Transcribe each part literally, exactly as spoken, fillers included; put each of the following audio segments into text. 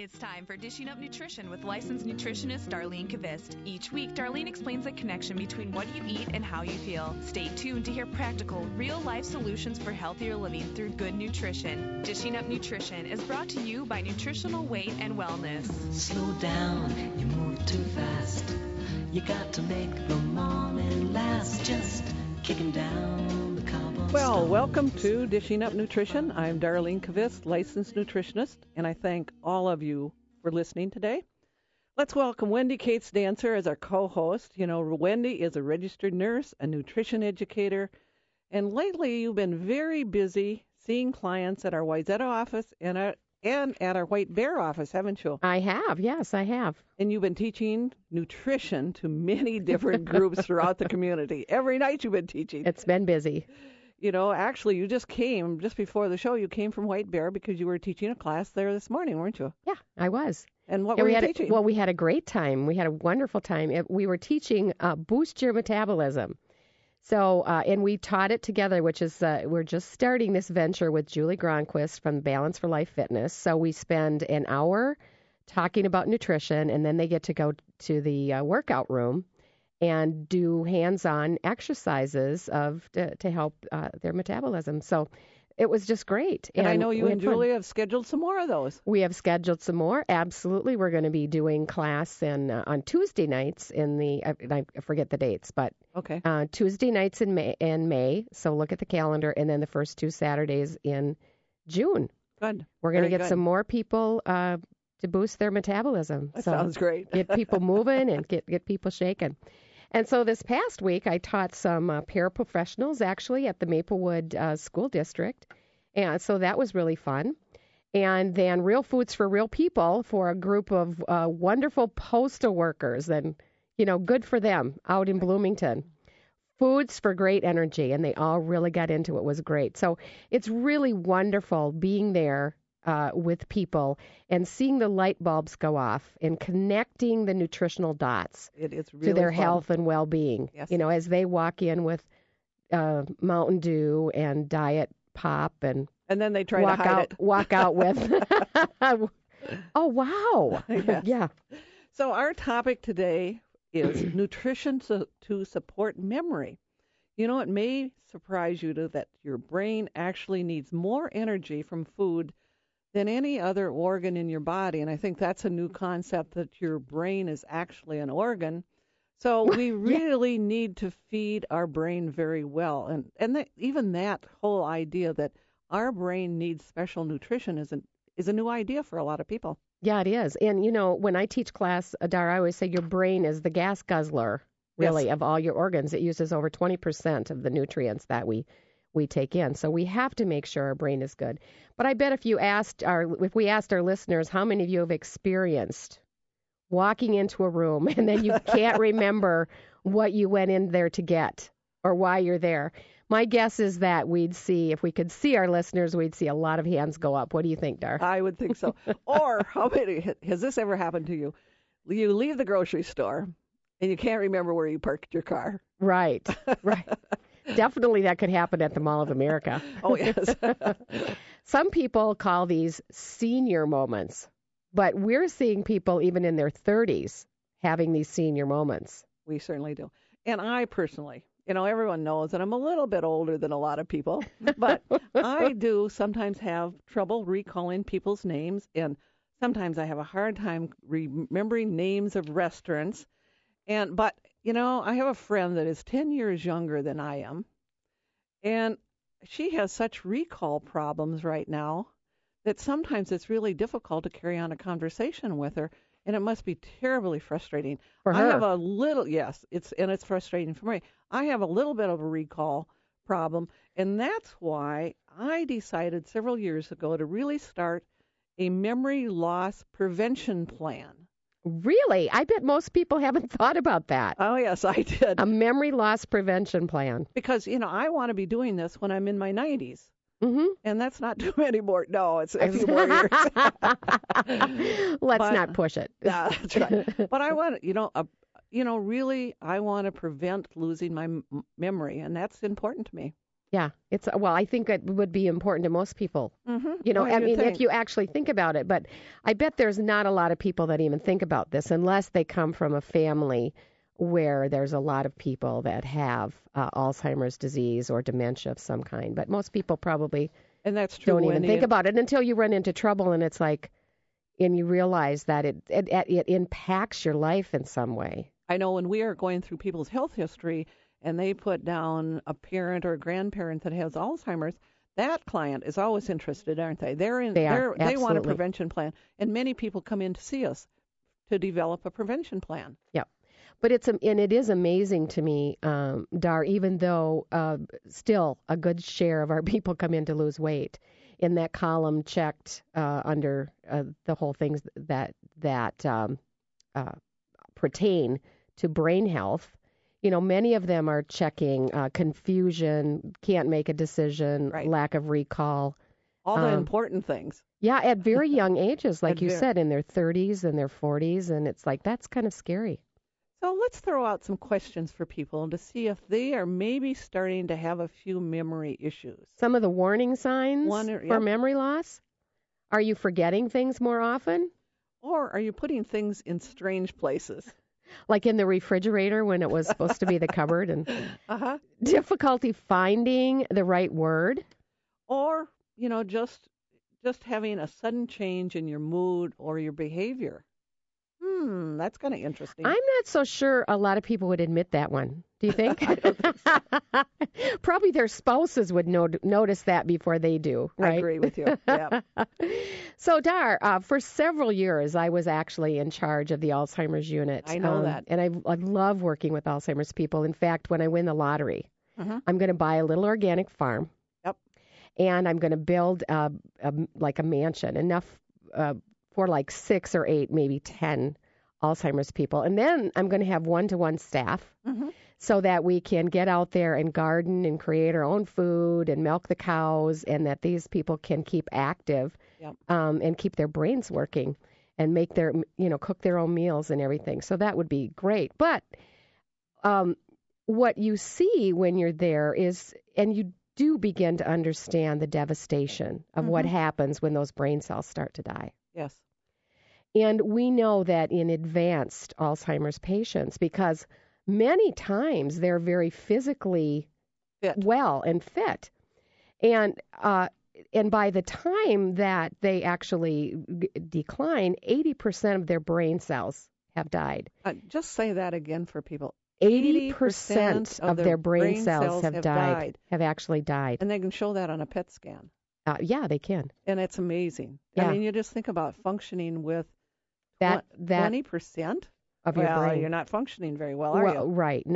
It's time for Dishing Up Nutrition with licensed nutritionist Darlene Kvist. Each week, Darlene explains the connection between what you eat and how you feel. Stay tuned to hear practical, real-life solutions for healthier living through good nutrition. Dishing Up Nutrition is brought to you by Nutritional Weight and Wellness. Slow down, you move too fast. You got to make the morning last. Just kicking down the cobblestones. Well, welcome to Dishing Up Nutrition. I'm Darlene Kvist, licensed nutritionist, and I thank all of you for listening today. Let's welcome Wendy Cates Dancer as our co-host. You know, Wendy is a registered nurse, a nutrition educator, and lately you've been very busy seeing clients at our Wayzata office and at, and at our White Bear office, haven't you? I have, yes, I have. And you've been teaching nutrition to many different groups throughout the community. Every night you've been teaching. It's been busy. You know, actually, you just came, just before the show, you came from White Bear because you were teaching a class there this morning, weren't you? Yeah, I was. And what yeah, were we you had teaching? A, well, we had a great time. We had a wonderful time. It, we were teaching uh, Boost Your Metabolism. So, uh, and we taught it together, which is, uh, we're just starting this venture with Julie Gronquist from Balance for Life Fitness. So we spend an hour talking about nutrition, and then they get to go to the uh, workout room and do hands-on exercises of to, to help uh, their metabolism. So it was just great. And, and I know you and Julie fun. have scheduled some more of those. We have scheduled some more. Absolutely. We're going to be doing class in, uh, on Tuesday nights in the, I, I forget the dates, but okay. uh, Tuesday nights in May, in May. So look at the calendar, and then the first two Saturdays in June. Good. We're going to get good. some more people uh, to boost their metabolism. That so sounds great. Get people moving and get, get people shaking. And so this past week, I taught some uh, paraprofessionals actually at the Maplewood uh, School District. And so that was really fun. And then Real Foods for Real People for a group of uh, wonderful postal workers. And, you know, good for them out in Bloomington. Foods for Great Energy. And they all really got into it. It was great. So it's really wonderful being there Uh, with people and seeing the light bulbs go off and connecting the nutritional dots it is really to their fun. health and well-being. Yes. You know, as they walk in with uh, Mountain Dew and Diet Pop and and then they try walk to hide out, it. walk out with. Oh wow! Yes. Yeah. So our topic today is nutrition to, to support memory. You know, it may surprise you to, that your brain actually needs more energy from food than any other organ in your body. And I think that's a new concept, that your brain is actually an organ. So we really yeah. need to feed our brain very well. And and that, even that whole idea that our brain needs special nutrition is, an, is a new idea for a lot of people. Yeah, it is. And, you know, when I teach class, Adara, I always say your brain is the gas guzzler, really, yes. of all your organs. It uses over twenty percent of the nutrients that we we take in. So we have to make sure our brain is good. But I bet if you asked our, if we asked our listeners, how many of you have experienced walking into a room and then you can't remember what you went in there to get or why you're there? My guess is that we'd see, if we could see our listeners, we'd see a lot of hands go up. What do you think, Dar? I would think so. Or how many, has this ever happened to you? You leave the grocery store and you can't remember where you parked your car. Right, right. Definitely that could happen at the Mall of America. Oh, yes. Some people call these senior moments, but we're seeing people even in their thirties having these senior moments. We certainly do. And I personally, you know, everyone knows that I'm a little bit older than a lot of people, but I do sometimes have trouble recalling people's names, and sometimes I have a hard time remembering names of restaurants. And but you know, I have a friend that is ten years younger than I am, and she has such recall problems right now that sometimes it's really difficult to carry on a conversation with her, and it must be terribly frustrating. For her. I have a little, yes, it's and it's frustrating for me. I have a little bit of a recall problem, and that's why I decided several years ago to really start a memory loss prevention plan. Really? I bet most people haven't thought about that. Oh, yes, I did. A memory loss prevention plan. Because, you know, I want to be doing this when I'm in my nineties. Mm-hmm. And that's not too many more. No, it's a few more years. Let's but, not push it. Yeah, that's right. But I want, you know, a, you know, really, I want to prevent losing my m- memory, and that's important to me. Yeah, it's well, I think it would be important to most people. Mm-hmm. You know, Well, I you'd mean, think. if you actually think about it, but I bet there's not a lot of people that even think about this unless they come from a family where there's a lot of people that have uh, Alzheimer's disease or dementia of some kind. But most people probably And that's true. don't even Wendy. think about it until you run into trouble and it's like, and you realize that it it, it impacts your life in some way. I know when we are going through people's health history and they put down a parent or a grandparent that has Alzheimer's, that client is always interested, aren't they? They're in. They are, they're, They want a absolutely. prevention plan, and many people come in to see us to develop a prevention plan. Yeah. But it's am- and it is amazing to me, um, Dar, even though uh, still a good share of our people come in to lose weight. In that column checked uh, under uh, the whole things that that um, uh, pertain to brain health, you know, many of them are checking uh, confusion, can't make a decision, Right. lack of recall. All the Um, important things. Yeah, at very young ages, like At you ver- said, in their thirties and their forties, and it's like that's kind of scary. So let's throw out some questions for people to see if they are maybe starting to have a few memory issues. Some of the warning signs One or- for yep. memory loss. Are you forgetting things more often? Or are you putting things in strange places? Like in the refrigerator when it was supposed to be the cupboard, and Uh-huh. difficulty finding the right word. Or, you know, just just having a sudden change in your mood or your behavior. Hmm, that's kind of interesting. I'm not so sure a lot of people would admit that one. Do you think? I don't think Probably their spouses would not- notice that before they do, I right? agree with you. Yeah. So, Dar, uh, for several years, I was actually in charge of the Alzheimer's unit. I know that. And I, I love working with Alzheimer's people. In fact, when I win the lottery, Mhm. I'm going to buy a little organic farm. Yep. And I'm going to build a, a, like a mansion, enough uh, for like six or eight, maybe ten Alzheimer's people. And then I'm going to have one-to-one staff. Mhm. So that we can get out there and garden and create our own food and milk the cows, and that these people can keep active Yep. um, and keep their brains working and make their, you know, cook their own meals and everything. So that would be great. But um, what you see when you're there is, and you do begin to understand the devastation of what Mhm. happens when those brain cells start to die. Yes. And we know that in advanced Alzheimer's patients, because many times they're very physically Fit. well and fit. And uh, and by the time that they actually g- decline, eighty percent of their brain cells have died. Uh, just say that again for people. eighty percent of their brain cells have died, died. have actually died. And they can show that on a P E T scan. Uh, yeah, they can. And it's amazing. Yeah. I mean, you just think about functioning with That that twenty percent of your well, brain. you're not functioning very well, are Well, right.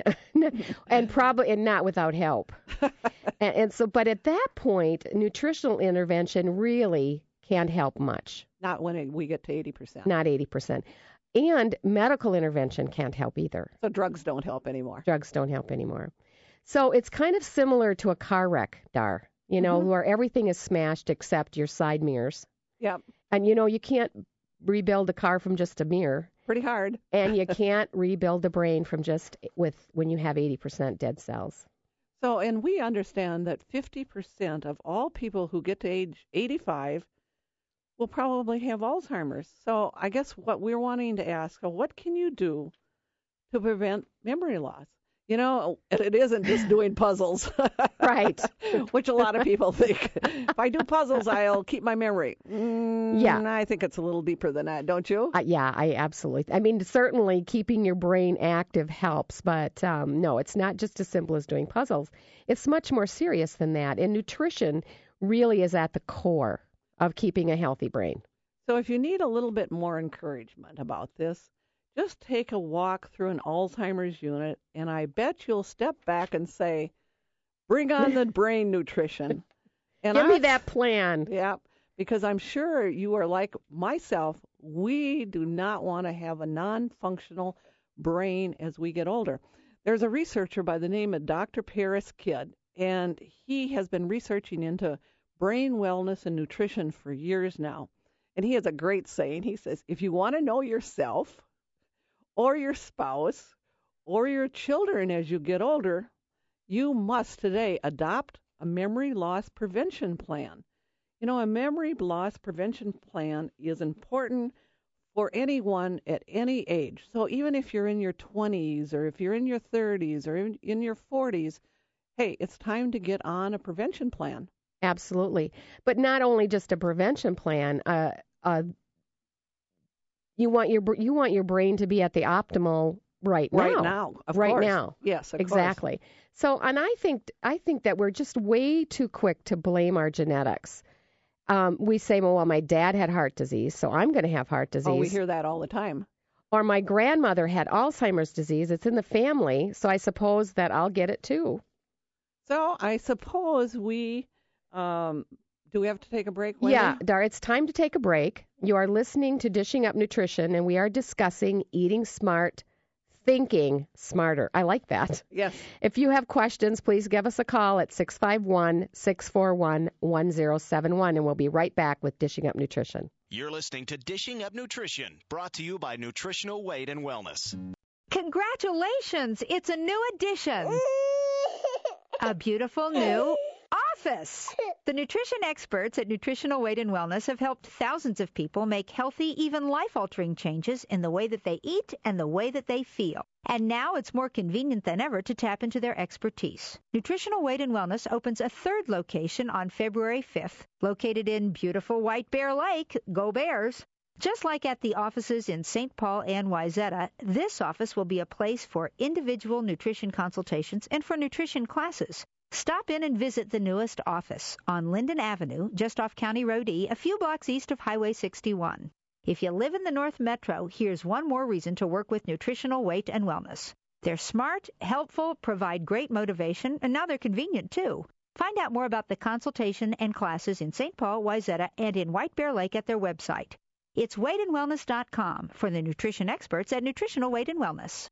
And probably and not without help. and, and so, but at that point, nutritional intervention really can't help much, you? Not when it, we get to eighty percent. not eighty percent. And medical intervention can't help either. So drugs don't help anymore. Drugs don't help anymore. So it's kind of similar to a car wreck, Dar, you know, Mhm. where everything is smashed except your side mirrors. Yep. And, you know, you can't rebuild a car from just a mirror. Pretty hard. And you can't rebuild the brain from just with when you have eighty percent dead cells. So, and we understand that fifty percent of all people who get to age eighty-five will probably have Alzheimer's. So I guess what we're wanting to ask, uh, what can you do to prevent memory loss? You know, and it isn't just doing puzzles. Right. Which a lot of people think. If I do puzzles, I'll keep my memory. Mm, Yeah. I think it's a little deeper than that, don't you? Uh, yeah, I absolutely. I mean, certainly keeping your brain active helps, but um, no, it's not just as simple as doing puzzles. It's much more serious than that. And nutrition really is at the core of keeping a healthy brain. So if you need a little bit more encouragement about this, just take a walk through an Alzheimer's unit, and I bet you'll step back and say, bring on the brain nutrition. And Give me I- that plan. Yeah, because I'm sure you are like myself. We do not want to have a non-functional brain as we get older. There's a researcher by the name of Doctor Paris Kidd, and he has been researching into brain wellness and nutrition for years now. And he has a great saying. He says, if you want to know yourself or your spouse or your children as you get older, you must today adopt a memory loss prevention plan. You know, a memory loss prevention plan is important for anyone at any age. So even if you're in your twenties or if you're in your thirties or in, in your forties, hey, it's time to get on a prevention plan. Absolutely. But not only just a prevention plan, uh, uh, you want your you want your brain to be at the optimal right now. Right now, of right course. now. Yes, of exactly. course. So, and I think I think that we're just way too quick to blame our genetics. Um, we say, well, well, my dad had heart disease, so I'm going to have heart disease. Oh, we hear that all the time. Or my grandmother had Alzheimer's disease. It's in the family, so I suppose that I'll get it too. So I suppose we, um, do we have to take a break, Wendy? Yeah, Dar, it's time to take a break. You are listening to Dishing Up Nutrition, and we are discussing eating smart, thinking smarter. I like that. Yes. If you have questions, please give us a call at six five one, six four one, one zero seven one, and we'll be right back with Dishing Up Nutrition. You're listening to Dishing Up Nutrition, brought to you by Nutritional Weight and Wellness. Congratulations! It's a new addition. A beautiful new office. The nutrition experts at Nutritional Weight and Wellness have helped thousands of people make healthy, even life-altering changes in the way that they eat and the way that they feel. And now it's more convenient than ever to tap into their expertise. Nutritional Weight and Wellness opens a third location on February fifth, located in beautiful White Bear Lake. Go Bears! Just like at the offices in Saint Paul and Wayzata, this office will be a place for individual nutrition consultations and for nutrition classes. Stop in and visit the newest office on Linden Avenue, just off County Road E, a few blocks east of Highway sixty-one. If you live in the North Metro, here's one more reason to work with Nutritional Weight and Wellness. They're smart, helpful, provide great motivation, and now they're convenient too. Find out more about the consultation and classes in Saint Paul, Wayzata, and in White Bear Lake at their website. It's weight and wellness dot com for the nutrition experts at Nutritional Weight and Wellness.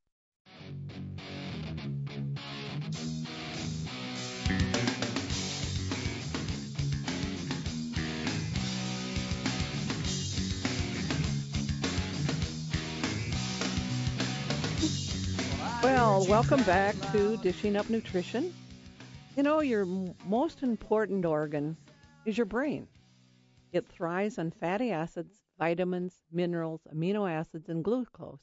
Well, welcome back to Dishing Up Nutrition. You know, your m- most important organ is your brain. It thrives on fatty acids, vitamins, minerals, amino acids, and glucose.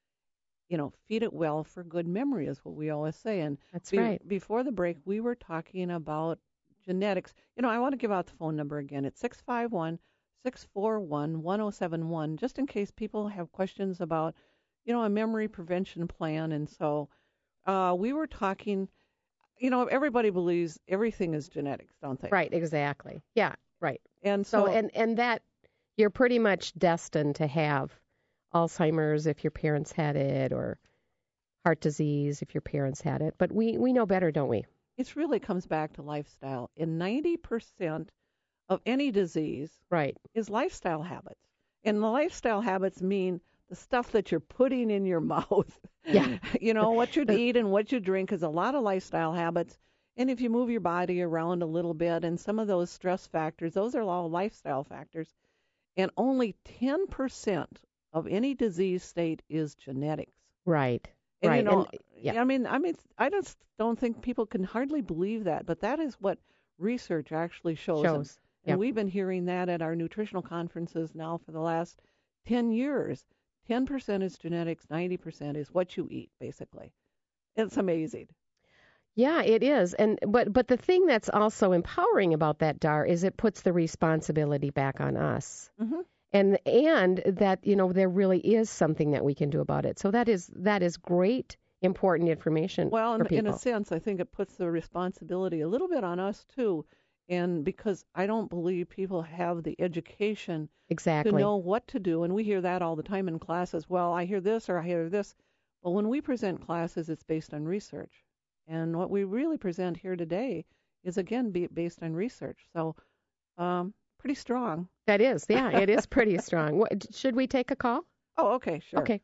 You know, feed it well for good memory is what we always say. And That's be- right. before the break, we were talking about genetics. You know, I want to give out the phone number again. It's six five one, six four one, one zero seven one, just in case people have questions about, you know, a memory prevention plan. And so uh, we were talking, you know, everybody believes everything is genetics, don't they? Right, exactly. Yeah, right. And So, so, and, and that you're pretty much destined to have Alzheimer's if your parents had it, or heart disease if your parents had it. But we, we know better, don't we? it really comes back to lifestyle. And ninety percent of any disease Right. is lifestyle habits. And the lifestyle habits mean the stuff that you're putting in your mouth. Yeah. You know, what you eat and what you drink is a lot of lifestyle habits. And if you move your body around a little bit and some of those stress factors, those are all lifestyle factors. And only ten percent of any disease state is genetics. Right. And right. you know, and, yeah. I mean, I mean, I just don't think people can hardly believe that, but that is what research actually shows. Shows. And, Yep. and we've been hearing that at our nutritional conferences now for the last ten years. ten percent is genetics, ninety percent is what you eat, basically. It's amazing. Yeah, it is. And but but the thing that's also empowering about that, Dar, is it puts the responsibility back on us. Mm-hmm. And and that, you know, there really is something that we can do about it. So that is that is great, important information Well, for in, people. in a sense, I think it puts the responsibility a little bit on us, too. And because I don't believe people have the education Exactly. to know what to do. And we hear that all the time in classes. Well, I hear this or I hear this. Well, when we present classes, it's based on research. And what we really present here today is, again, be based on research. So um, pretty strong. That is. Yeah, it is pretty strong. What, should we take a call? Oh, okay, sure. Okay.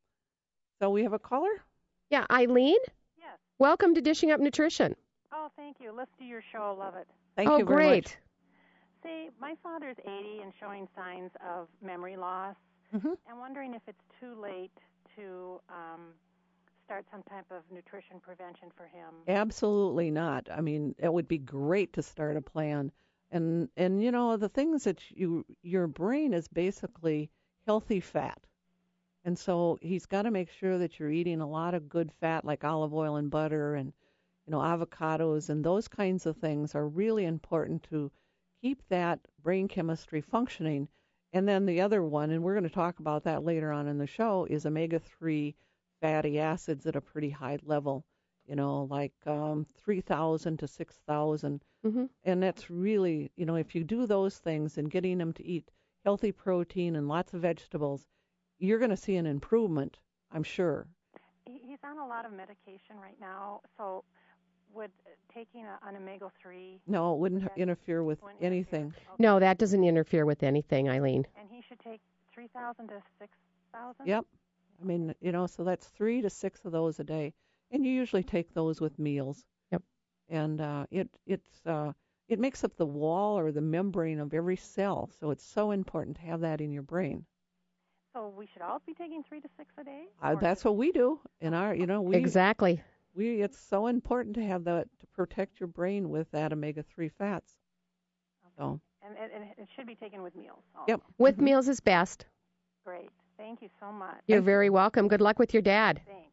So we have a caller? Yeah, Eileen? Yes. Welcome to Dishing Up Nutrition. Oh, thank you. Listen to your show. Love it. Thank oh, you very great. much. See, my father's eighty and showing signs of memory loss. Mm-hmm. I'm wondering if it's too late to um, start some type of nutrition prevention for him? Absolutely not. I mean, it would be great to start a plan. And and you know, the things that you your brain is basically healthy fat. And so he's got to make sure that you're eating a lot of good fat like olive oil and butter and you know, avocados and those kinds of things are really important to keep that brain chemistry functioning. And then the other one, and we're going to talk about that later on in the show, is omega three fatty acids at a pretty high level, you know, like um, three thousand to six thousand. Mm-hmm. And that's really, you know, if you do those things and getting them to eat healthy protein and lots of vegetables, you're going to see an improvement, I'm sure. He's on a lot of medication right now, so would taking a, an omega three... No, it wouldn't interfere with wouldn't anything. Interfere. Okay. No, that doesn't interfere with anything, Eileen. And he should take three thousand to six thousand? Yep. I mean, you know, so that's three to six of those a day. And you usually take those with meals. Yep. And uh, it it's uh, it makes up the wall or the membrane of every cell. So it's so important to have that in your brain. So we should all be taking three to six a day? Uh, that's what we do in our, you know, we Exactly. we it's so important to have that to protect your brain with that omega three fats. Okay. So. And, and, and it should be taken with meals. Also. Yep. With Mm-hmm. meals is best. Great. Thank you so much. You're very welcome. Good luck with your dad. Thanks.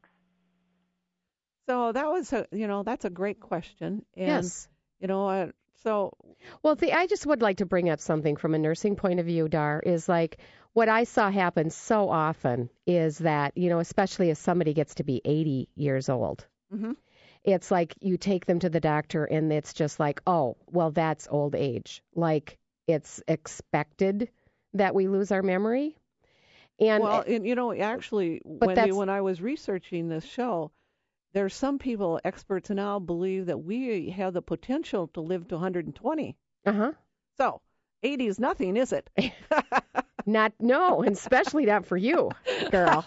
So that was a, you know, that's a great question. And, Yes. You know, uh, so. Well, the, I just would like to bring up something from a nursing point of view, Dar, is like what I saw happen so often is that, you know, especially as somebody gets to be eighty years old, Mm-hmm. it's like you take them to the doctor and it's just like, oh, well, that's old age. Like it's expected that we lose our memory. And Well, and, you know, actually, Wendy, that's- when I was researching this show, there's some people, experts now, believe that we have the potential to live to one hundred twenty. uh-huh. So eighty is nothing, is it? Not no, and especially not for you, girl.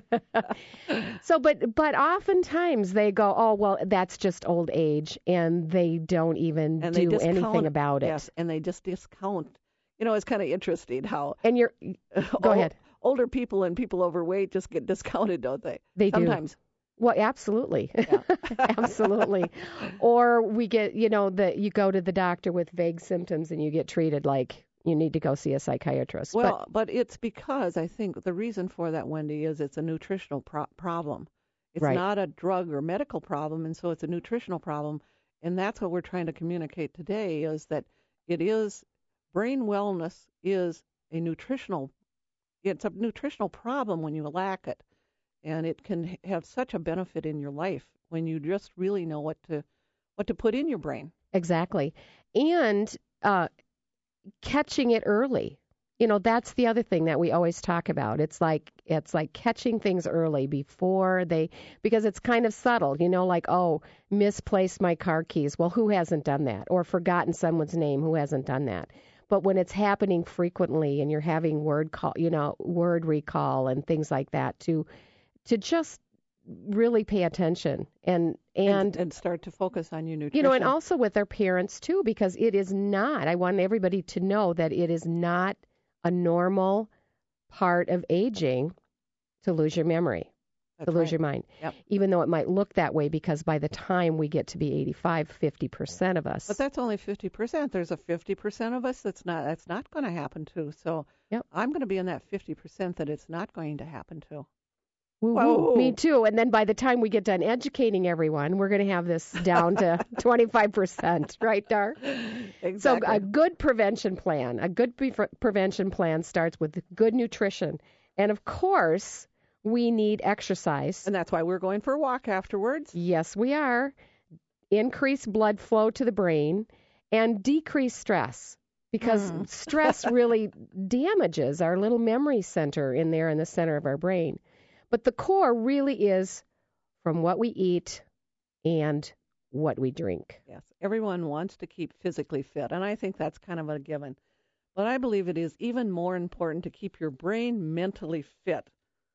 So, but but oftentimes they go, oh well, that's just old age, and they don't even And they do discount, anything about it. Yes, and they just discount. You know, it's kind of interesting how And you're go ol- ahead. older people and people overweight just get discounted, don't they? They do. Sometimes. Well, absolutely, absolutely. Or we get, you know, that you go to the doctor with vague symptoms and you get treated like you need to go see a psychiatrist. Well, but, but it's because I think the reason for that, Wendy, is it's a nutritional pro- problem. It's Right. not a drug or medical problem, and so it's a nutritional problem. And that's what we're trying to communicate today is that it is brain wellness is a nutritional it's a nutritional problem when you lack it. And it can have such a benefit in your life when you just really know what to what to put in your brain. Exactly. And uh, catching it early. You know, that's the other thing that we always talk about. It's like it's like catching things early before they because it's kind of subtle, you know, like, oh, misplaced my car keys. Well, who hasn't done that? Or forgotten someone's name, who hasn't done that? But when it's happening frequently and you're having word call, you know, word recall and things like that to to just really pay attention and and, and and start to focus on your nutrition. you know, and also with their parents too, because it is not, I want everybody to know that it is not a normal part of aging to lose your memory, That's to lose right. your mind. Yep. Even though it might look that way, because by the time we get to be eighty-five, fifty percent of us. But that's only fifty percent. There's a fifty percent of us that's not that's not going to happen to. So Yep. I'm going to be in that fifty percent that it's not going to happen to. Woo-hoo. Whoa. Me too. And then by the time we get done educating everyone, we're going to have this down to twenty-five percent, right, Dar? Exactly. So a good prevention plan, a good pre- prevention plan starts with good nutrition. And of course, we need exercise. And that's why we're going for a walk afterwards. Yes, we are. Increase blood flow to the brain and decrease stress, because Mm. stress really damages our little memory center in there in the center of our brain. But the core really is from what we eat and what we drink. Yes, everyone wants to keep physically fit, and I think that's kind of a given. But I believe it is even more important to keep your brain mentally fit.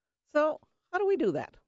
So how do we do that?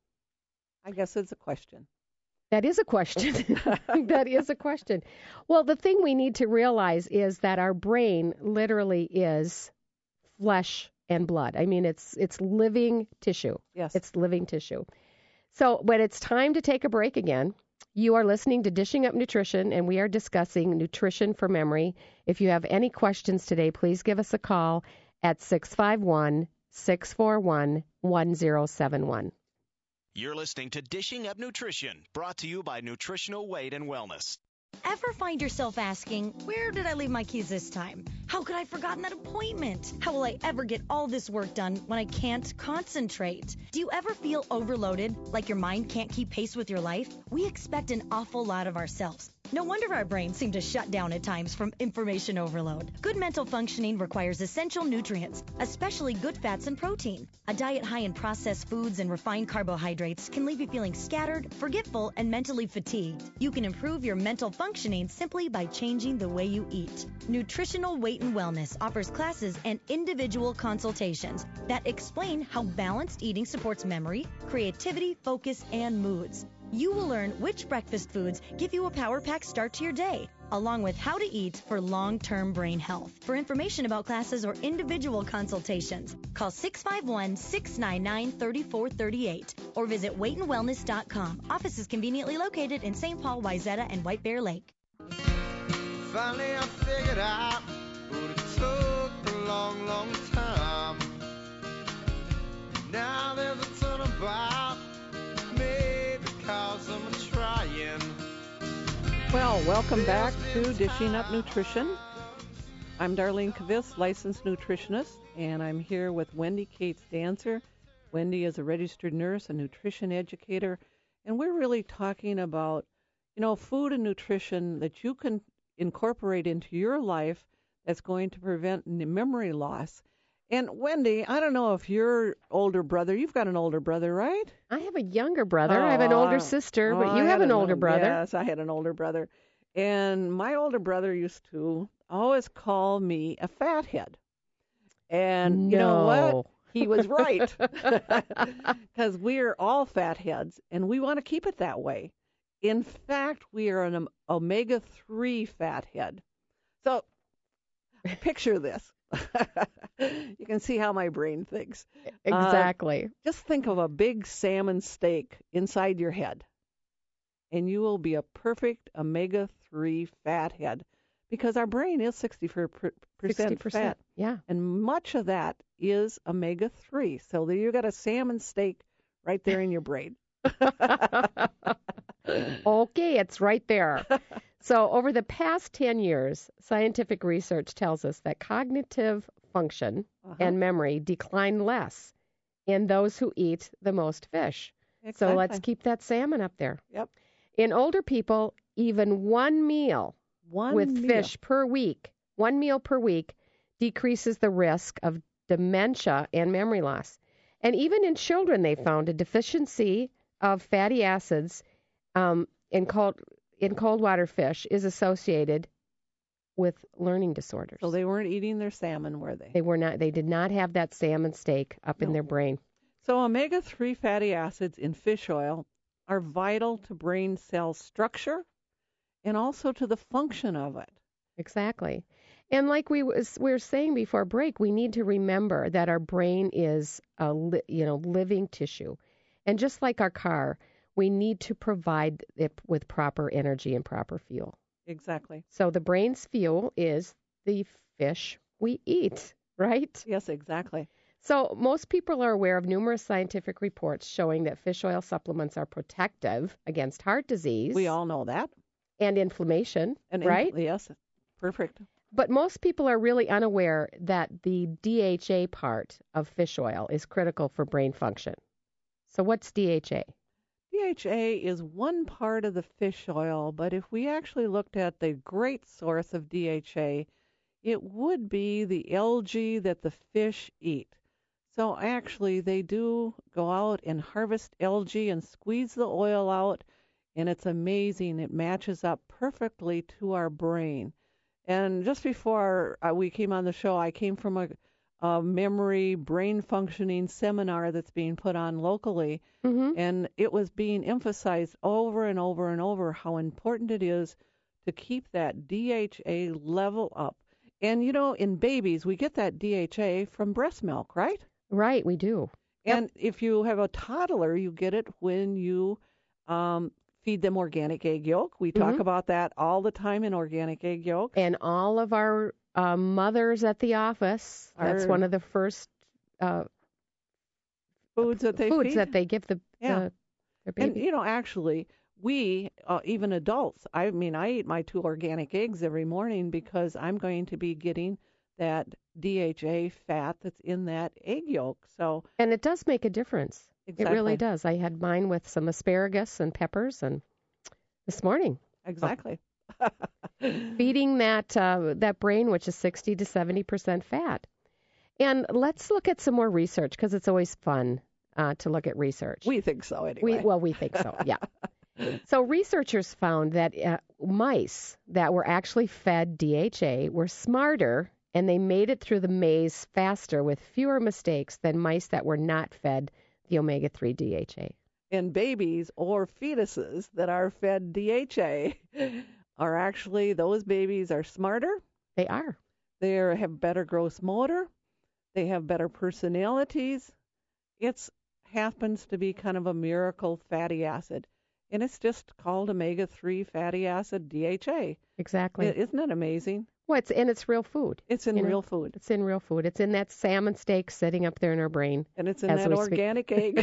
I guess it's a question. That is a question. That is a question. Well, the thing we need to realize is that our brain literally is flesh and blood. I mean, it's it's living tissue. Yes. It's living tissue. So, but it's time to take a break again. You are listening to Dishing Up Nutrition, and we are discussing nutrition for memory. If you have any questions today, please give us a call at six five one, six four one, one zero seven one. You're listening to Dishing Up Nutrition, brought to you by Nutritional Weight and Wellness. Ever find yourself asking, where did I leave my keys this time? How could I have forgotten that appointment? How will I ever get all this work done when I can't concentrate? Do you ever feel overloaded, like your mind can't keep pace with your life? We expect an awful lot of ourselves. No wonder our brains seem to shut down at times from information overload. Good mental functioning requires essential nutrients, especially good fats and protein. A diet high in processed foods and refined carbohydrates can leave you feeling scattered, forgetful, and mentally fatigued. You can improve your mental functioning simply by changing the way you eat. Nutritional Weight and Wellness offers classes and individual consultations that explain how balanced eating supports memory, creativity, focus, and moods. You will learn which breakfast foods give you a power-packed start to your day, along with how to eat for long-term brain health. For information about classes or individual consultations, call six five one, six nine nine, three four three eight or visit weight and wellness dot com. Office is conveniently located in Saint Paul, Wayzata, and White Bear Lake. Finally I figured out what it took a long, long time. Now there's a turnabout. I'm trying. Well, welcome back to Dishing Up Nutrition. I'm Darlene Kvist, licensed nutritionist, and I'm here with Wendy Cates Dancer. Wendy is a registered nurse, a nutrition educator, and we're really talking about, you know, food and nutrition that you can incorporate into your life that's going to prevent memory loss. And Wendy, I don't know if your older brother, you've got an older brother, right? I have a younger brother. Oh, I have an older sister, oh, but you I have an an older old, brother. Yes, I had an older brother. And my older brother used to always call me a fathead. And no. you know what? He was right. Because we're all fatheads, and we want to keep it that way. In fact, we are an omega three fathead. So picture this. You can see how my brain thinks. Exactly. Uh, just think of a big salmon steak inside your head, and you will be a perfect omega three fathead, because our brain is sixty-four percent fat. Yeah. And much of that is omega three. So there you got a salmon steak right there in your brain. Okay, it's right there. So over the past ten years, scientific research tells us that cognitive function uh-huh. and memory decline less in those who eat the most fish. Exactly. So let's keep that salmon up there. Yep. In older people, even one meal one with meal. fish per week, one meal per week, decreases the risk of dementia and memory loss. And even in children, they found a deficiency of fatty acids um, in cold in cold water fish is associated with learning disorders. So they weren't eating their salmon, were they? They were not. They did not have that salmon steak up no. in their brain. So omega three fatty acids in fish oil are vital to brain cell structure and also to the function of it. Exactly. And like we was we were saying before break, we need to remember that our brain is a li- you know living tissue, and just like our car, we need to provide it with proper energy and proper fuel. Exactly. So the brain's fuel is the fish we eat, right? Yes, exactly. So most people are aware of numerous scientific reports showing that fish oil supplements are protective against heart disease. We all know that. And inflammation, and right? In, yes, perfect. But most people are really unaware that the D H A part of fish oil is critical for brain function. So what's D H A? D H A is one part of the fish oil, but if we actually looked at the great source of D H A, it would be the algae that the fish eat. So actually, they do go out and harvest algae and squeeze the oil out, and it's amazing. It matches up perfectly to our brain. And just before uh, we came on the show, I came from a, a memory brain functioning seminar that's being put on locally, mm-hmm. and it was being emphasized over and over and over how important it is to keep that D H A level up. And, you know, in babies, we get that D H A from breast milk, right? Right, we do. And if you have a toddler, you get it when you um, feed them organic egg yolk. We talk Mhm. about that all the time in organic egg yolk. And all of our uh, mothers at the office, that's Are- one of the first uh, Foods that they foods feed. that they give the, Yeah. the their And, baby. you know, actually, we, uh, even adults, I mean, I eat my two organic eggs every morning because I'm going to be getting that D H A fat that's in that egg yolk. So, And it does make a difference. It really Exactly. does. I had mine with some asparagus and peppers, and this morning exactly. feeding that uh, that brain, which is sixty to seventy percent fat. And let's look at some more research because it's always fun uh, to look at research. We think so, anyway. We, well, we think so, yeah. So researchers found that uh, mice that were actually fed D H A were smarter and they made it through the maze faster with fewer mistakes than mice that were not fed the omega three D H A. And babies or fetuses that are fed D H A are actually, those babies are smarter. They are. They are, have better gross motor. They have better personalities. It happens to be kind of a miracle fatty acid. And it's just called omega three fatty acid, D H A. Exactly. I- Isn't it amazing? Well, it's, and it's real food. It's in You know, real food. It's in real food. It's in that salmon steak sitting up there in our brain. And it's in as that we speak. organic egg.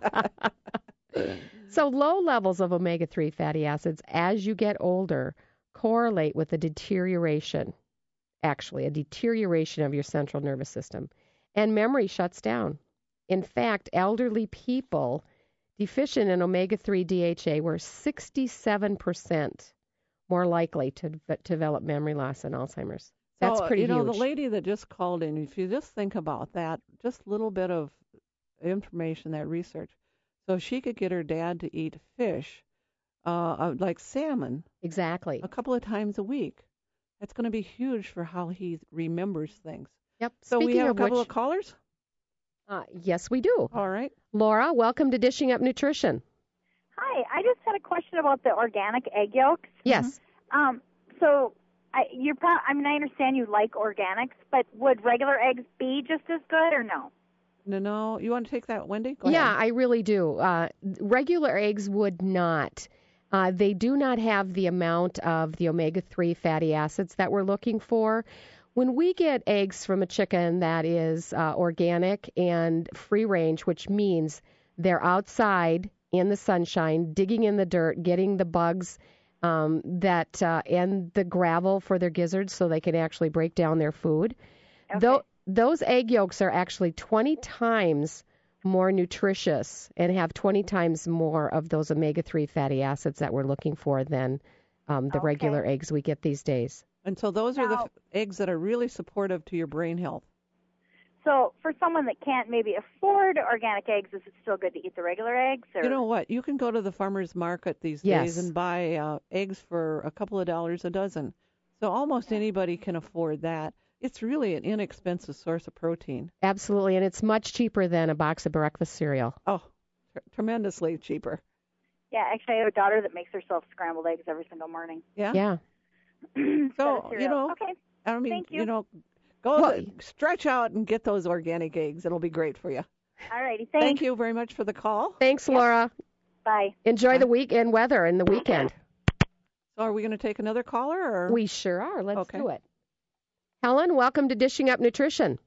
So low levels of omega three fatty acids as you get older correlate with a deterioration, actually, a deterioration of your central nervous system. And memory shuts down. In fact, elderly people deficient in omega three D H A were sixty-seven percent more likely to v- develop memory loss and Alzheimer's. That's So, pretty you know, huge. the lady that just called in, if you just think about that, just a little bit of information, that research. So if she could get her dad to eat fish, uh, uh, like salmon, Exactly. a couple of times a week. That's going to be huge for how he remembers things. Yep. So Speaking we have of a couple which, of callers. uh, yes, we do. All right. Laura, welcome to Dishing Up Nutrition. Hi, I just had a question about the organic egg yolks. Yes. Um, so I, you're pro- I mean, I understand you like organics, but would regular eggs be just as good or no? No, no. You want to take that, Wendy? Go Yeah, ahead. I really do. Uh, regular eggs would not. Uh, they do not have the amount of the omega three fatty acids that we're looking for. When we get eggs from a chicken that is uh, organic and free range, which means they're outside in the sunshine, digging in the dirt, getting the bugs um, that uh, and the gravel for their gizzards so they can actually break down their food. Okay. Tho- those egg yolks are actually twenty times more nutritious and have twenty times more of those omega three fatty acids that we're looking for than um, the Okay. regular eggs we get these days. And so those are the Now- f- eggs that are really supportive to your brain health. So for someone that can't maybe afford organic eggs, is it still good to eat the regular eggs? Or? You know what? You can go to the farmer's market these Yes. days and buy uh, eggs for a couple of dollars a dozen. So almost anybody can afford that. It's really an inexpensive source of protein. Absolutely, and it's much cheaper than a box of breakfast cereal. Oh, tr- tremendously cheaper. Yeah, actually, I have a daughter that makes herself scrambled eggs every single morning. Yeah. Yeah. Instead of So, you cereal. know, okay. I mean, Thank you. know, go Well- the- stretch out and get those organic eggs. It'll be great for you. All righty, thanks. Thank you very much for the call. Thanks, Laura. Bye. Enjoy the weekend weather and the weekend. So are we going to take another caller? Or We sure are. Let's Okay. do it. Helen, welcome to Dishing Up Nutrition.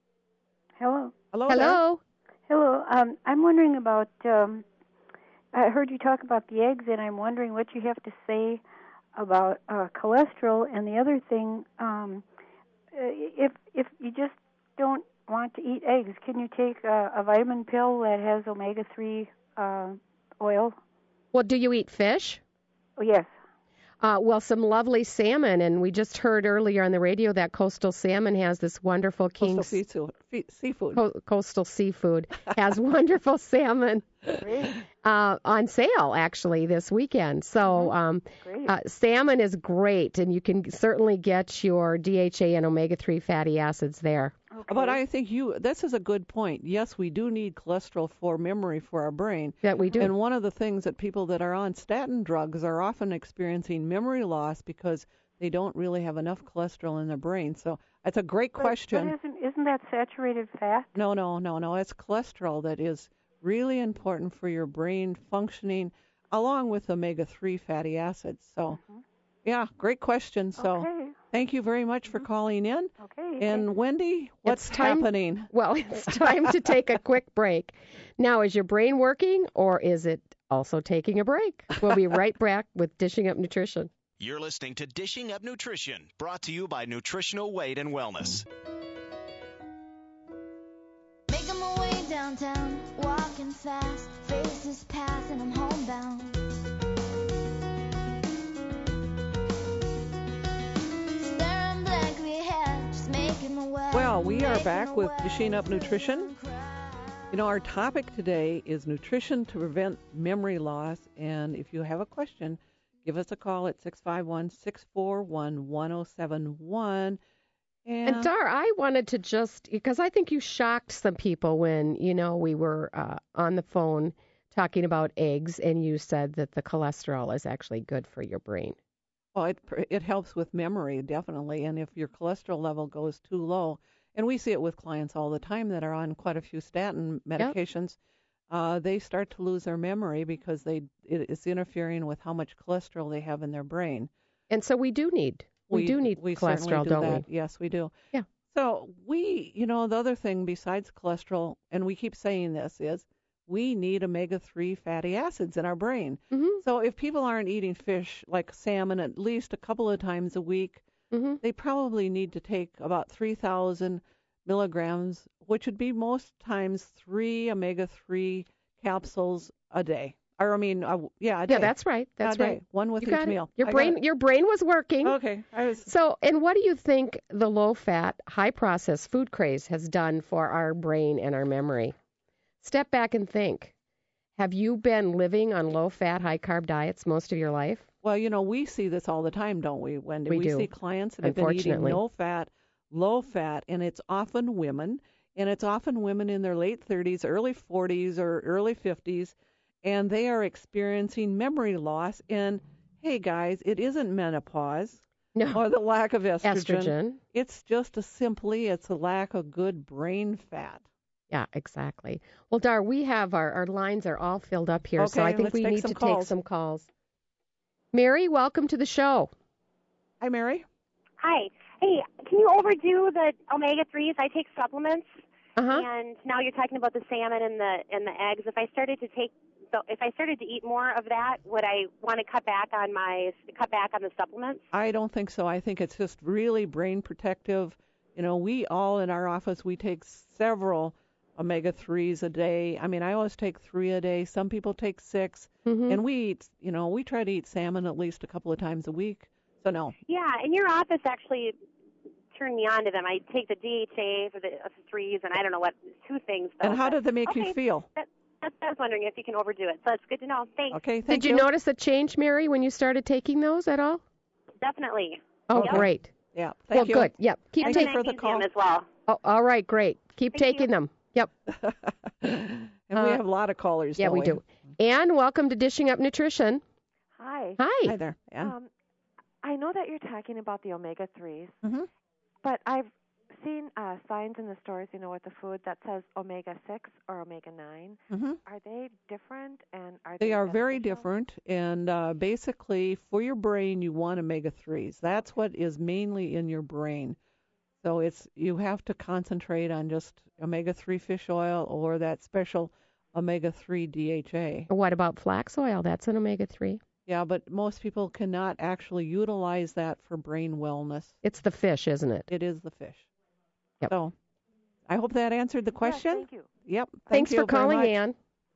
Hello. Hello. there. Hello. Hello. Um, I'm wondering about. Um, I heard you talk about the eggs, and I'm wondering what you have to say about uh, cholesterol. And the other thing, um, uh, if if you just don't want to eat eggs, can you take a, a vitamin pill that has omega three uh, oil? Well, do you eat fish? Oh, yes. Uh, well, some lovely salmon, and we just heard earlier on the radio that coastal salmon has this wonderful Coastal King's seafood. fe- seafood. co- coastal seafood has wonderful salmon uh, on sale actually this weekend. So um, Great. uh, salmon is great, and you can certainly get your D H A and omega three fatty acids there. Okay. But I think you this is a good point. Yes, we do need cholesterol for memory for our brain. That we do. And one of the things that people that are on statin drugs are often experiencing memory loss because they don't really have enough cholesterol in their brain. So That's a great But- question. But isn't isn't that saturated fat? No, no, no, no. It's cholesterol that is really important for your brain functioning, along with omega three fatty acids. So, yeah, great question. So, Okay. thank you very much for calling in. Okay. And Wendy, what's It's time- happening? Well, it's time to take a quick break. Now, is your brain working or is it also taking a break? We'll be right back with Dishing Up Nutrition. You're listening to Dishing Up Nutrition, brought to you by Nutritional Weight and Wellness. Making my way downtown, walking fast, faces pass and I'm homebound. Staring blankly ahead, just making my way. Well, we are making back my with way Dishing Up through Nutrition. You know, our topic today is nutrition to prevent memory loss. And if you have a question, give us a call at six five one, six four one, one zero seven one. And, And Dar, I wanted to just, because I think you shocked some people when, you know, we were uh, on the phone talking about eggs and you said that the cholesterol is actually good for your brain. well, it, it helps with memory, definitely. And if your cholesterol level goes too low, and we see it with clients all the time that are on quite a few statin medications, uh, they start to lose their memory because they it, it's interfering with how much cholesterol they have in their brain. And so we do need, we, do need we certainly cholesterol, do don't that. we? Yes, we do. Yeah. So we, you know, the other thing besides cholesterol, and we keep saying this, is we need omega three fatty acids in our brain. Mm-hmm. So if people aren't eating fish like salmon at least a couple of times a week, Mm-hmm. they probably need to take about three thousand milligrams, which would be most times three omega three capsules a day. Or I mean, uh, yeah, a day. Yeah, that's right. That's A day. right. One with You each got it. meal. Your I got brain, it. your brain was working. Okay. I was. So, and what do you think the low-fat, high-processed food craze has done for our brain and our memory? Step back and think. Have you been living on low-fat, high-carb diets most of your life? Well, you know, we see this all the time, don't we, Wendy? We do. see clients that have been eating Unfortunately. no fat, low fat, and it's often women, and it's often women in their late thirties, early forties, or early fifties, and they are experiencing memory loss. And hey, guys, it isn't menopause No. or the lack of estrogen. Estrogen. It's just a simply, it's a lack of good brain fat. Yeah, exactly. Well, Dar, we have our, our lines are all filled up here, so Okay, I think let's we take need some to calls. take some calls. Mary, welcome to the show. Hi, Mary. Hi. Hey, can you overdo the omega threes? I take supplements, Uh-huh. and now you're talking about the salmon and the and the eggs. If I started to take, the, if I started to eat more of that, would I want to cut back on my cut back on the supplements? I don't think so. I think it's just really brain protective. You know, we all in our office, we take several omega threes a day. I mean, I always take three a day. Some people take six. Mm-hmm. And we eat, you know, we try to eat salmon at least a couple of times a week. So, no. Yeah, and your office actually turned me on to them. I take the D H A for the uh, threes, and I don't know what, two things. Though, And how but- did they make okay, you feel? That, that's what I was wondering if you can overdo it. So it's good to know. Thanks. Okay, thank Did you, notice a change, Mary, when you started taking those at all? Definitely. Oh, Yep. great. Yeah, Well, thank you. good. Yep. Keep And taking the magnesium as well. Oh, all right, great. Keep Thank taking you. them. Yep. And we Uh, have a lot of callers. Yeah, don't we do. Ann, welcome to Dishing Up Nutrition. Hi. Hi. Hi there. Ann. Um, I know that you're talking about the omega threes, Mhm. but I've seen uh, signs in the stores, you know, with the food that says omega six or omega nine. Mhm. Are they different, and are they? They are very beneficial? different, and uh, basically, for your brain, you want omega threes. That's what is mainly in your brain. So it's you have to concentrate on just omega three fish oil or that special omega three D H A. What about flax oil? That's an omega three. Yeah, but most people cannot actually utilize that for brain wellness. It's the fish, isn't it? It is the fish. Yep. So I hope that answered the question. Yes, thank you. Yep. Thank Thanks you for very calling, much. Ann.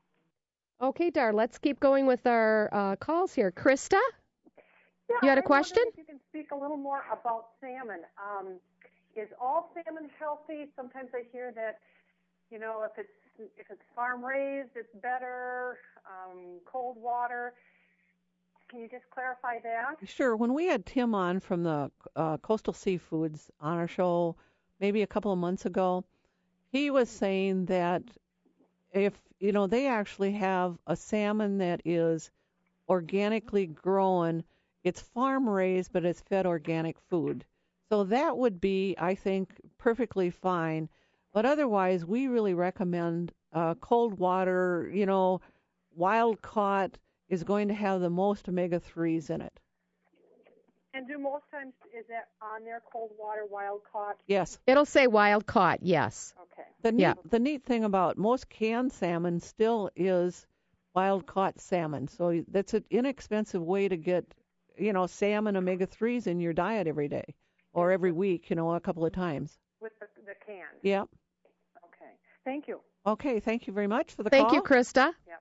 Okay, Dar, let's keep going with our uh, calls here. Krista, Yeah, you had a I'm question? wondering If you can speak a little more about salmon. Um, is all salmon healthy? Sometimes I hear that, you know, if it's if it's farm raised, it's better. Um, cold water. Can you just clarify that? Sure. When we had Tim on from the uh, Coastal Seafoods on our show maybe a couple of months ago, he was saying that if, you know, they actually have a salmon that is organically grown, it's farm raised, but it's fed organic food. So that would be, I think, perfectly fine. But otherwise, we really recommend uh, cold water. You know, wild caught is going to have the most omega threes in it. And do most times, is that on there, cold water, wild caught? Yes. It'll say wild caught, yes. Okay. The neat, Yeah. the neat thing about most canned salmon still is wild caught salmon. So that's an inexpensive way to get, you know, salmon omega threes in your diet every day or every week, you know, a couple of times. With the, the can? Yep. Okay. Thank you. Okay, thank you very much for the Thank call. you, Krista. Yep.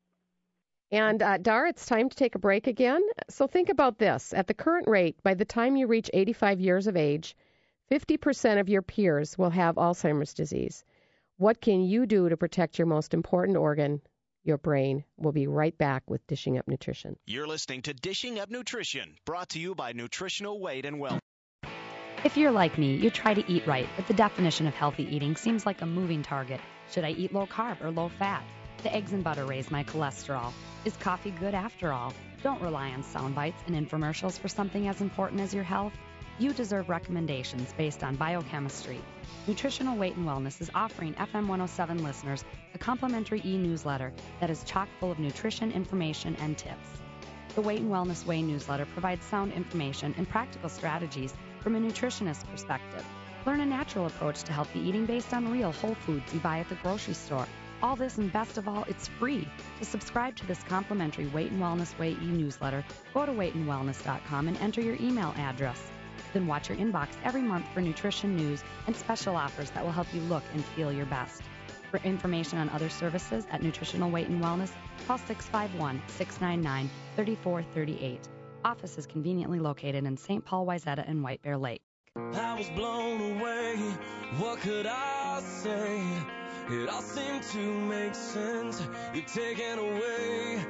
And uh, Dar, it's time to take a break again. So think about this. At the current rate, by the time you reach eighty-five years of age, fifty percent of your peers will have Alzheimer's disease. What can you do to protect your most important organ, your brain? We'll be right back with Dishing Up Nutrition. You're listening to Dishing Up Nutrition, brought to you by Nutritional Weight and Wellness. If you're like me, you try to eat right, but the definition of healthy eating seems like a moving target. Should I eat low carb or low fat? The eggs and butter raise my cholesterol. Is coffee good after all? Don't rely on sound bites and infomercials for something as important as your health. You deserve recommendations based on biochemistry. Nutritional Weight and Wellness is offering F M one oh seven listeners a complimentary e-newsletter that is chock full of nutrition information and tips. The Weight and Wellness Way newsletter provides sound information and practical strategies from a nutritionist's perspective. Learn a natural approach to healthy eating based on real whole foods you buy at the grocery store. All this, and best of all, it's free. To subscribe to this complimentary Weight and Wellness Way e-newsletter, go to weight and wellness dot com and enter your email address. Then watch your inbox every month for nutrition news and special offers that will help you look and feel your best. For information on other services at Nutritional Weight and Wellness, call six five one, six nine nine, three four three eight. Office is conveniently located in Saint Paul, Wayzata, and White Bear Lake. I was blown away. What could I say? It all seemed to make sense. You're taking away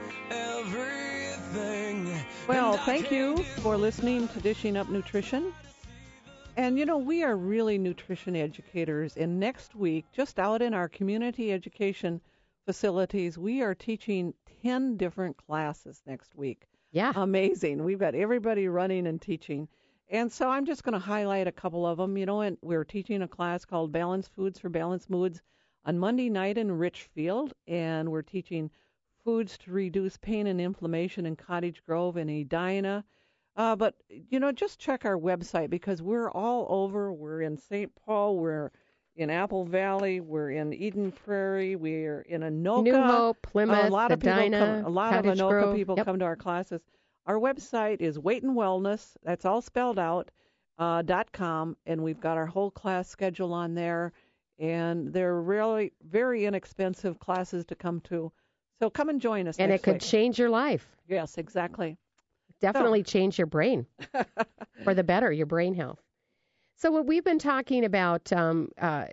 everything. Well, thank you for listening to Dishing Up Nutrition. And, you know, we are really nutrition educators. And next week, just out in our community education facilities, we are teaching ten different classes next week. Yeah. Amazing. We've got everybody running and teaching. And so I'm just going to highlight a couple of them. You know, and we're teaching a class called Balanced Foods for Balanced Moods on Monday night in Richfield, and we're teaching foods to reduce pain and inflammation in Cottage Grove and Edina. Uh, but, you know, just check our website because we're all over. We're in Saint Paul. We're in Apple Valley. We're in Eden Prairie. We're in Anoka. New Hope, Plymouth, a lot of people Edina, come, a lot Cottage of Anoka Grove. people Yep. come to our classes. Our website is Weight and Wellness. That's all spelled out, uh, dot com, and we've got our whole class schedule on there. And they're really very inexpensive classes to come to. So come and join us And it next could week. change your life. Yes, exactly. Definitely change your brain for the better, your brain health. So what we've been talking about, um, uh,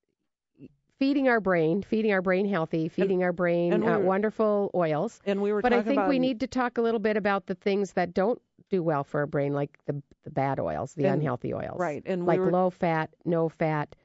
feeding our brain, feeding our brain healthy, feeding our brain and we uh, were- wonderful oils. And we were But I talking think about we need to talk a little bit about the things that don't do well for our brain, like the the bad oils, the And- unhealthy oils. right, and we like were- low fat, no fat,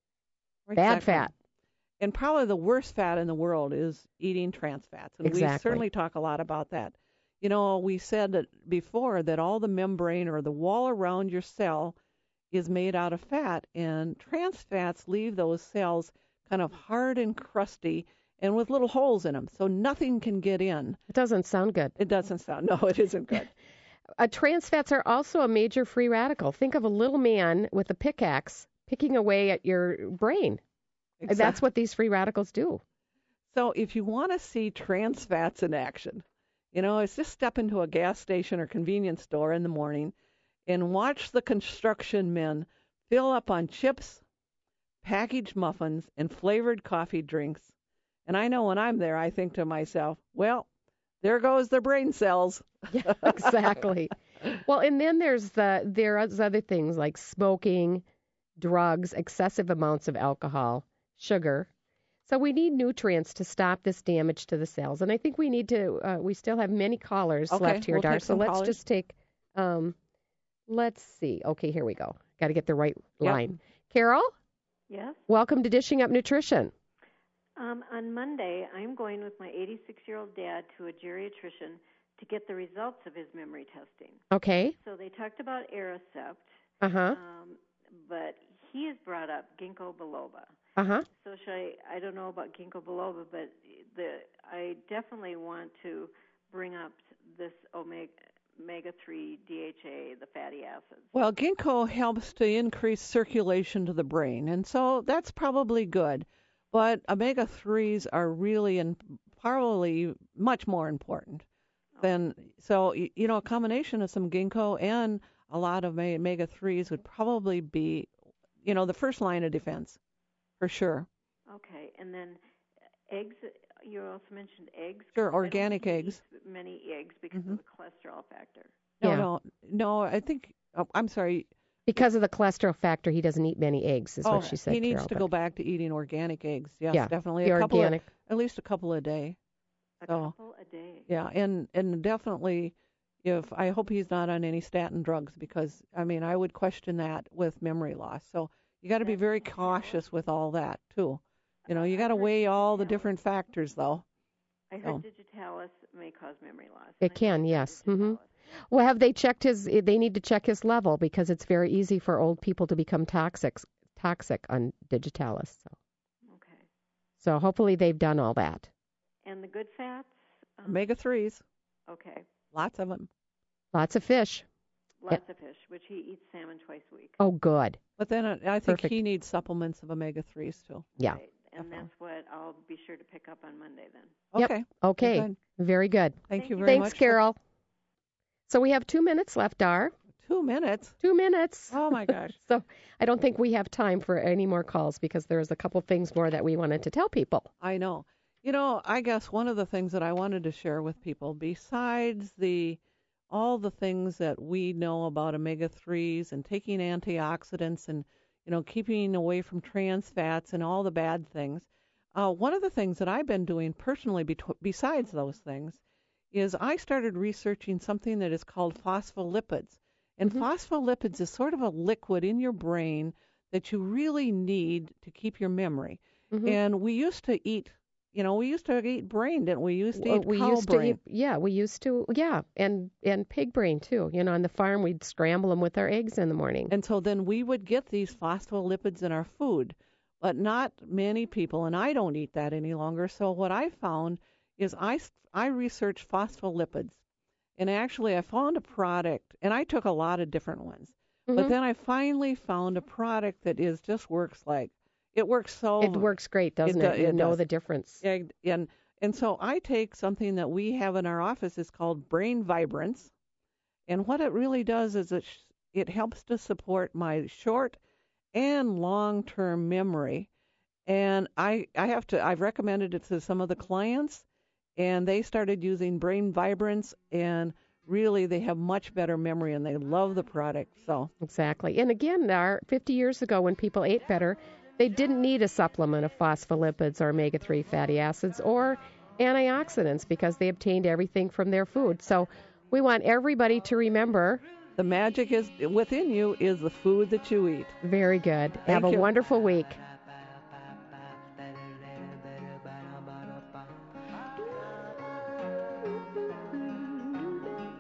bad Exactly. fat. And probably the worst fat in the world is eating trans fats. And we Exactly. certainly talk a lot about that. You know, we said that before that all the membrane or the wall around your cell is made out of fat, and trans fats leave those cells kind of hard and crusty and with little holes in them, so nothing can get in. It doesn't sound good. It doesn't sound. No, it isn't good. Uh, trans fats are also a major free radical. Think of a little man with a pickaxe picking away at your brain. Exactly. That's what these free radicals do. So if you want to see trans fats in action, you know, it's just step into a gas station or convenience store in the morning and watch the construction men fill up on chips, packaged muffins, and flavored coffee drinks. And I know when I'm there, I think to myself, well, there goes their brain cells. Yeah, exactly. Well, and then there's the there's other things like smoking, drugs, excessive amounts of alcohol, sugar. So we need nutrients to stop this damage to the cells. And I think we need to, uh, we still have many callers Okay, left here, we'll Dar. take So some let's callers. just take, um, let's see. Okay, here we go. Got to get the right Yep. line. Carol, Yes. welcome to Dishing Up Nutrition. Um, on Monday, I'm going with my eighty-six-year-old dad to a geriatrician to get the results of his memory testing. Okay. So they talked about Aricept, Uh-huh. Um, but he has brought up ginkgo biloba. Uh-huh. So should I, I don't know about ginkgo biloba, but the I definitely want to bring up this omega omega three D H A, the fatty acids. Well, ginkgo helps to increase circulation to the brain, and so that's probably good. But omega threes are really and probably much more important than, so, you know, a combination of some ginkgo and a lot of omega threes would probably be, you know, the first line of defense, for sure. Okay, and then eggs, you also mentioned eggs. Sure, I don't organic think he eggs. eats many eggs because Mhm. of the cholesterol factor. No, Yeah. no, no, I think, oh, I'm sorry. Because of the cholesterol factor, he doesn't eat many eggs, is oh, what she said. he needs Carol, to but- go back to eating organic eggs. Yes, Yeah, definitely. the a couple organic. Of, at least a couple a day. A So, couple a day. yeah, and, and definitely, if I hope he's not on any statin drugs, because, I mean, I would question that with memory loss. So you got to be very cautious with all that, too. You know, you got to weigh all the different factors, though. I heard So. digitalis may cause memory loss. It can, yes. hmm Well, have they checked his? They need to check his level because it's very easy for old people to become toxic, toxic on digitalis. So, Okay. so hopefully they've done all that. And the good fats? Um, Omega threes, Okay. lots of them. Lots of fish. Lots of fish, which he eats salmon twice a week. Oh, good. But then uh, I think Perfect. he needs supplements of omega threes, too. Yeah. Right. And that's what I'll be sure to pick up on Monday then. Okay. Yep. Okay. Good. Very good. Thank you very Thanks, much. for- Carol. So we have two minutes left, Dar. Two minutes? Two minutes. Oh, my gosh. So I don't think we have time for any more calls because there's a couple things more that we wanted to tell people. I know. You know, I guess one of the things that I wanted to share with people, besides the all the things that we know about omega threes and taking antioxidants and, you know, keeping away from trans fats and all the bad things, uh, one of the things that I've been doing personally bet- besides those things is I started researching something that is called phospholipids. And Mm-hmm. phospholipids is sort of a liquid in your brain that you really need to keep your memory. Mhm. And we used to eat, you know, we used to eat brain, didn't we? We used to Well, eat we cow used brain. to eat, yeah, we used to, yeah, and and pig brain too. You know, on the farm we'd scramble them with our eggs in the morning. And so then we would get these phospholipids in our food, but not many people, and I don't eat that any longer. So what I found is I, I researched phospholipids, and actually I found a product, and I took a lot of different ones, but Mhm. then I finally found a product that is just works like, it works so. It works great, doesn't it? do- You know does. the difference. Yeah, and and so I take something that we have in our office. It's called Brain Vibrance, and what it really does is it sh- it helps to support my short and long-term memory. And I I have to I've recommended it to some of the clients, and they started using Brain Vibrance, and really they have much better memory, and they love the product. So Exactly. And again, our fifty years ago when people ate better, they didn't need a supplement of phospholipids or omega three fatty acids or antioxidants because they obtained everything from their food. So we want everybody to remember the magic is within you is the food that you eat. Very good. Thank Have a you. wonderful week.